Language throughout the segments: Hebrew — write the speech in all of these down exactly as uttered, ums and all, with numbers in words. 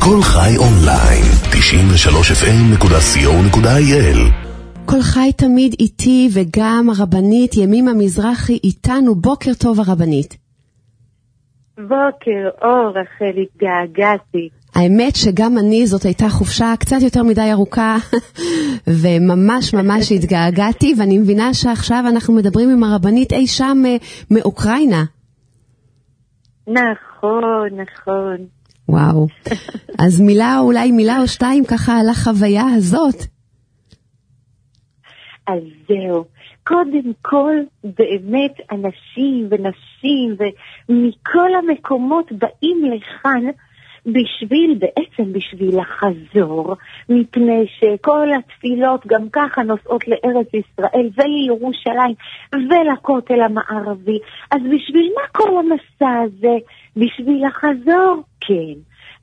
כל חי אונליין, תשעים ושלוש אף אם נקודה סי או נקודה איי אל. כל חי תמיד איתי, וגם הרבנית ימימה מזרחי איתנו. בוקר טוב הרבנית. בוקר אור, רחל, התגעגעתי. האמת שגם אני, זאת הייתה חופשה קצת יותר מדי ארוכה, וממש ממש התגעגעתי, ואני מבינה שעכשיו אנחנו מדברים עם הרבנית אי שם מאוקראינה. נכון, נכון. וואו. אז מילה, אולי מילה או שתיים ככה על החוויה הזאת. אז זהו. קודם כל, באמת אנשים ונשים ומכל המקומות באים לכאן בשביל, בעצם בשביל לחזור, מפני שכל התפילות גם ככה נוסעות לארץ ישראל ולירושלים ולכותל המערבי. אז בשביל מה כל המסע הזה? בשביל לחזור? כן.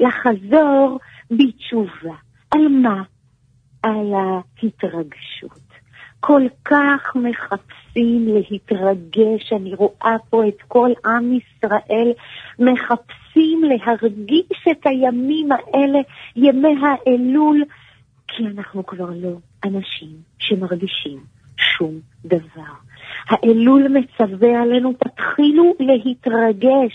לחזור בתשובה. על מה? על ההתרגשות. כל כך מחפשים להתרגש, אני רואה פה את כל עם ישראל, מחפשים להרגיש את הימים האלה, ימי האלול, כי אנחנו כבר לא אנשים שמרגישים שום דבר. האלול מצווה עלינו, תתחילו להתרגש,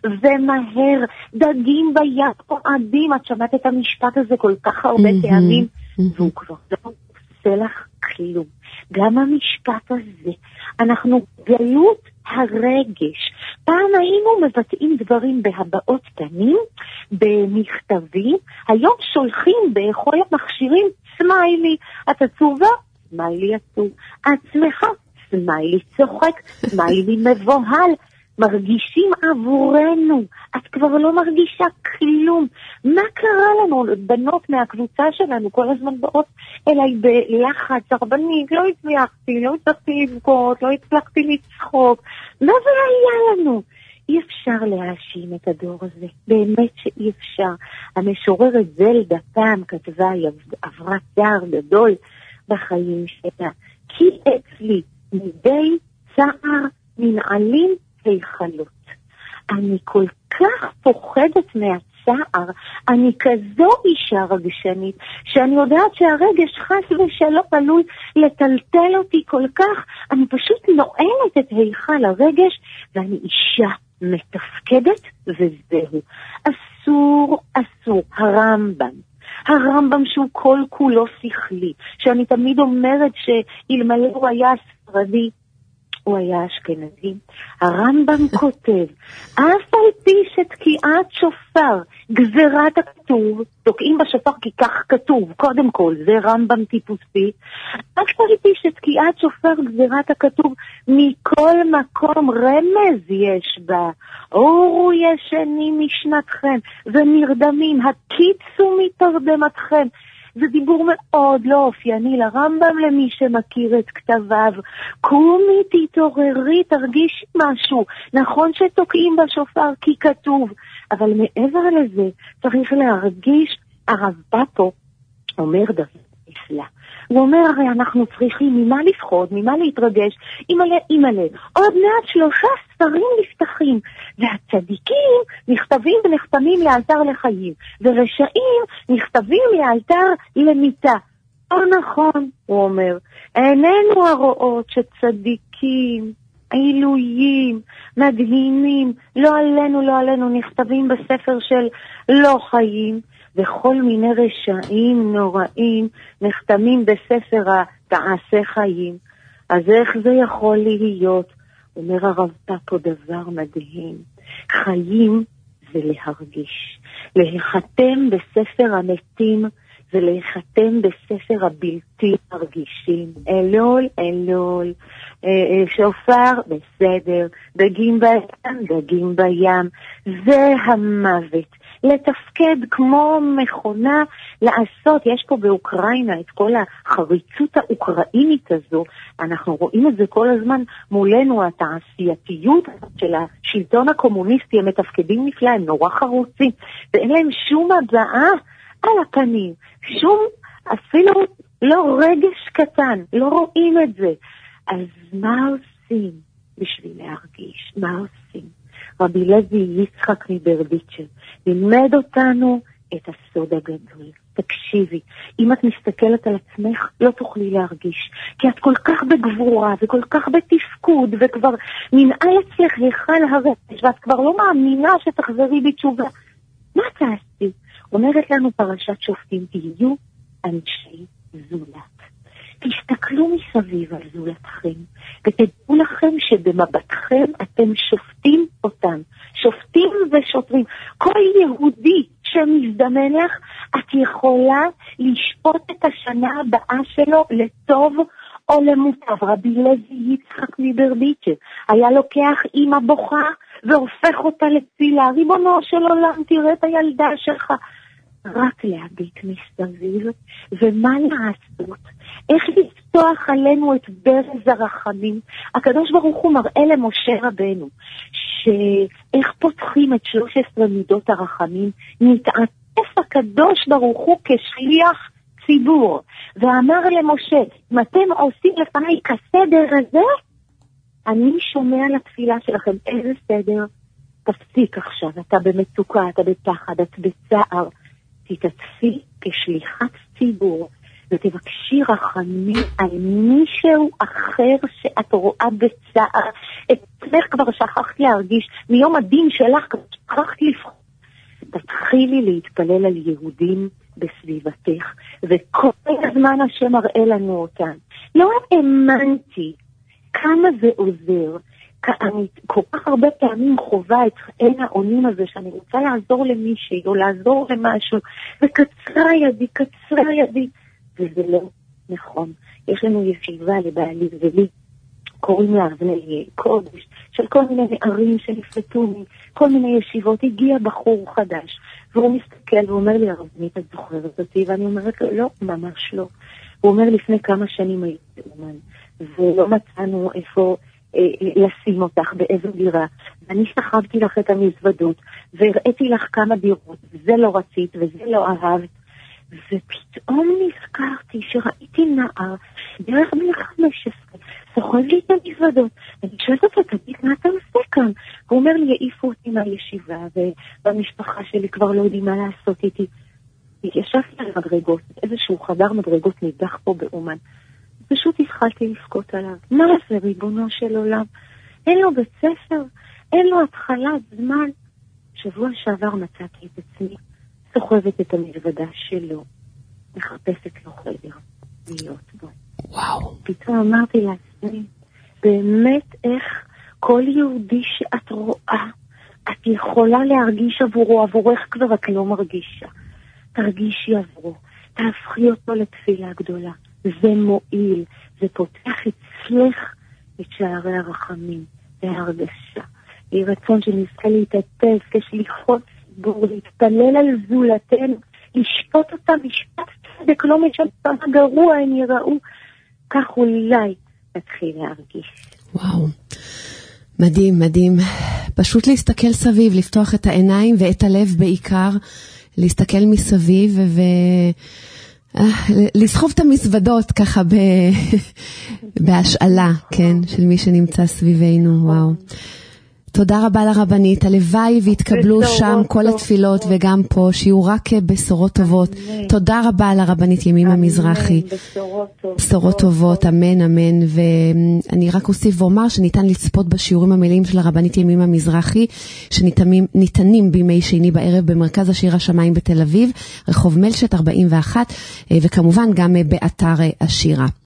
ומהר, דגים בים פועדים, את שמעת את המשפט הזה כל כך הרבה פעמים, והוא כבר לא עושה לך כלום. גם המשפט הזה, אנחנו גלות הרגש. פעם היינו מבטאים דברים בהבעות פנים, במכתבים, היום שולחים בכל המכשירים סמיילי, את עצובה, סמיילי עצוב, את שמחה, סמיילי צוחק, סמיילי מבוהל, מרגישים עבורנו, את כבר לא מרגישה כלום. מה קרה לנו? בנות מהקבוצה שלנו כל הזמן באות אליי בלחץ, הרבנית, לא הצליחתי, לא הצלחתי לבכות, לא הצלחתי לצחוק. מה זה היה לנו? אי אפשר להאשים את הדור הזה, באמת שאי אפשר. המשוררת זלדה פעם כתבה, היא עברה צער גדול בחיים שלה, כי אצלי מדי צער מנעלים היכלות. אני כל כך פוחדת מהצער, אני כזו אישה רגשנית, שאני יודעת שהרגש חס ושלום עלול לטלטל אותי כל כך, אני פשוט נועלת את היכל הרגש, ואני אישה מתפקדת, וזהו. אסור, אסור, הרמב"ם. הרמב"ם שהוא כל כולו שכלי, שאני תמיד אומרת שאלמלא הוא היה ספרדי, הוא היה אשכנזי. הרמב"ם כותב, אף על פי שתקיעת שופר, גזירת הכתוב, תוקעים בשופר כי כך כתוב, קודם כל, זה רמב"ם טיפוסי, אף על פי שתקיעת שופר, גזירת הכתוב, מכל מקום רמז יש בה, אורו ישנים משנתכם, ונרדמים, הקיצו מתרדמתכם, זה דיבור מאוד לא אופייני לרמב"ם למי שמכיר את כתביו. קומי, תתעוררי, תרגישי משהו. נכון שתוקעים בשופר כי כתוב, אבל מעבר לזה צריך להרגיש. הרב פאפו אומר דבר נפלא. הוא אומר, הרי אנחנו צריכים ממה לפחוד, ממה להתרגש, אימא'לה, אימא'לה. עוד מעט שלושה ספרים נפתחים, והצדיקים נכתבים ונחתמים לאלתר לחיים, ורשעים נכתבים לאלתר למיתה. לא נכון, הוא אומר, איננו הרואות שצדיקים, עילויים, מדהימים, לא עלינו, לא עלינו, נכתבים בספר של לא חיים, וכל מיני רשעים נוראים נחתמים בספר התעשה חיים. אז איך זה יכול להיות? אומר הרב פאפו דבר מדהים. חיים זה להרגיש. להיחתם בספר המתים ולהיחתם בספר הבלתי מרגישים. אלול, אלול, שופר, בסדר, דגים בים, דגים בים. זה המוות. לתפקד כמו מכונה, לעשות, יש פה באוקראינה את כל החריצות האוקראינית הזו, אנחנו רואים את זה כל הזמן מולנו, התעשייתיות של השלטון הקומוניסטי, הם מתפקדים נפלא, הם נורא חרוצים, ואין להם שום הבעה על הפנים, שום, אפילו לא רגש קטן, לא רואים את זה. אז מה עושים בשביל להרגיש? מה עושים? רבי לוי יצחק מברדיצ'ב לימד אותנו את הסוד הגדול. תקשיבי, אם את מסתכלת על עצמך, לא תוכלי להרגיש. כי את כל כך בגבורה וכל כך בתפקוד, וכבר מנהל אצלך היכל הרפש, ואת כבר לא מאמינה שתחזרי בתשובה. מה תעשי? אומרת לנו פרשת שופטים, תהיו אנשי זולת. תסתכלו מסביב על זולתכם, ותדעו לכם שבמבטכם אתם שופטים אותם. שופטים ושוטרים. כל יהודי שמזדמן לך, את יכולה לשפוט את השנה הבאה שלו לטוב או למוטב. רבי לוי יצחק מברדיצ'ה היה לוקח אמא בוכה והופך אותה לתפילה. ריבונו של עולם, תראה את הילדה שלך. רק להביט מסביב, ומה לעשות? איך לפתוח עלינו את ברז הרחמים? הקדוש ברוך הוא מראה למשה רבנו, שאיך פותחים את שלוש עשרה מידות הרחמים. נתעטף הקדוש ברוך הוא כשליח ציבור, ואמר למשה, אם אתם עושים לפני כסדר הזה, אני שומע לתפילה שלכם. איזה סדר? תפסיק עכשיו, אתה במצוקה, אתה בפחד, את בצער. תתעטפי כשליחת ציבור ותבקשי רחמים על מישהו אחר שאת רואה בצער. את עצמך כבר שכחת להרגיש, מיום הדין שלך כבר שכחת לבחור. תתחילי להתפלל על יהודים בסביבתך, וכל הזמן השם מראה לנו אותם. לא האמנתי כמה זה עוזר. אני כל כך הרבה פעמים חובה את אין העונים הזה, שאני רוצה לעזור למישהי או לעזור למשהו, וקצרה ידי, קצרה ידי, וזה לא נכון. יש לנו ישיבה לבעלי ולי, קוראים לה אבני קודש, של כל מיני נערים שנפלטו מכל מיני ישיבות. הגיע בחור חדש, והוא מסתכל ואומר לי, הרבנית, את זוכרת אותי? ואני אומרת לו, לא, ממש לא. הוא אומר, לפני כמה שנים הייתי אומן, ולא מצאנו איפה לשים אותך, באיזו דירה, ואני שכבתי לך את המזוודות, והראיתי לך כמה דירות, וזה לא רצית, וזה לא אהבת, ופתאום נזכרתי שראיתי נער, דרך בן חמש עשרה, סוחב לי את המזוודות, ואני שואלת אותו, תגיד, מה אתה עושה כאן? הוא אומר לי, העיפו אותי מהישיבה, ובמשפחה שלי כבר לא יודעים מה לעשות איתי. התיישבתי על מדרגות, איזשהו חדר מדרגות נידח פה באומן, פשוט התחלתי לפקוט עליו. מה זה, ריבונו של עולם? אין לו בית ספר, אין לו התחלת זמן. שבוע שעבר מצאתי את עצמי, סוחבת את המזוודה שלו, מחפשת לו חדר להיות בו. וואו. פתאום אמרתי לעצמי, באמת איך כל יהודי שאת רואה, את יכולה להרגיש עבורו, עבורך כבר את לא מרגישה. תרגישי עבורו, תהפכי אותו לתפילה גדולה. זה מועיל, זה פותח אצלך את שערי הרחמים וההרגשה. יהי רצון שנזכה להתעטף כשליחות ציבור, להתפלל על זולתנו, לשפוט אותה משפט צדק, לא משפט גרוע הם יראו, כך אולי נתחיל להרגיש. וואו, מדהים, מדהים. פשוט להסתכל סביב, לפתוח את העיניים ואת הלב בעיקר, להסתכל מסביב ו... לסחוב את המזוודות ככה בהשאלה, כן, של מי שנמצא סביבנו. וואו. תודה רבה לרבנית, הלוואי והתקבלו שם כל התפילות וגם פה, שיהיו רק בשורות טובות. תודה רבה לרבנית ימימה מזרחי. בשורות טובות, אמן, אמן. ואני רק אוסיף ואומר שניתן לצפות בשיעורים המלאים של הרבנית ימימה מזרחי, שניתנים בימי שני בערב במרכז השיר השמיים בתל אביב, רחוב מלשת ארבעים ואחת, וכמובן גם באתר השירה.